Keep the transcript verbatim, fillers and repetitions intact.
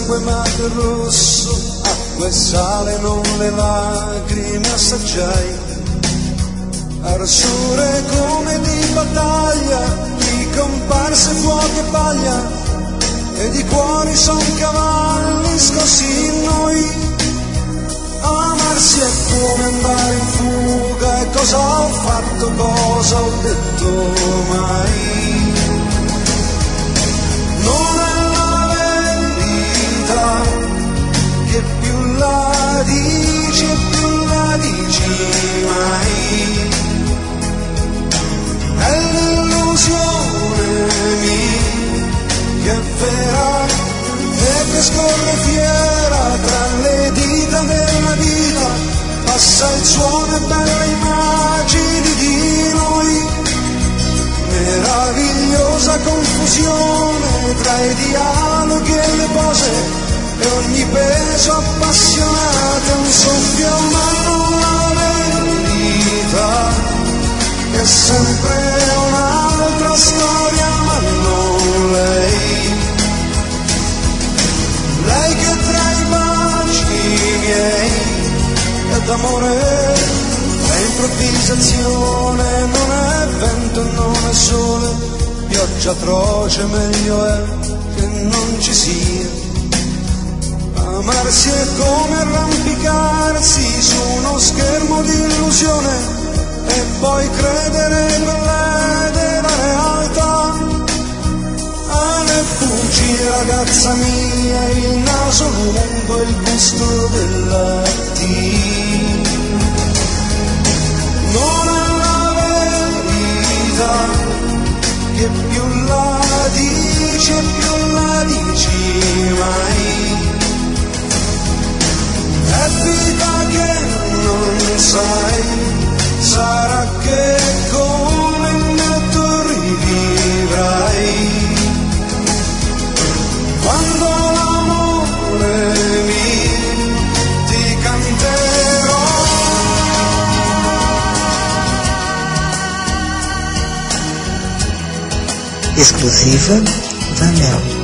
sangue ma del rosso, acqua e sale non le lacrime assaggiai. Arsure come di battaglia, di comparse fuochi e paglia, e di cuori son cavalli scossi in noi. Amarsi è come andare in fuga, e cosa ho fatto, cosa ho detto mai? Non è la verità, che più la dici e più la dici mai. È l'illusione mia che è vera e che scorre fiera tra le dita della vita, passa il suono e belle immagini di noi. Meravigliosa confusione tra i dialoghi e le pose, e ogni peso appassionato è un soffio, ma non la verità, che è sempre un'altra storia, ma non lei. Lei che tra i baci miei è d'amore, è improvvisazione, non è vento, non è sole, pioggia atroce, meglio è che non ci sia. Amarsi è come arrampicarsi su uno schermo di illusione, e poi credere quella della realtà. Ah, ne fuggi ragazza mia, il naso lungo, il gusto della tea. Non è la verità, che più la dici e più la dici mai. È vita che non sai, sarà che come me tu rivivrai. Quando l'amore mio ti canterò. Esclusiva Vanel.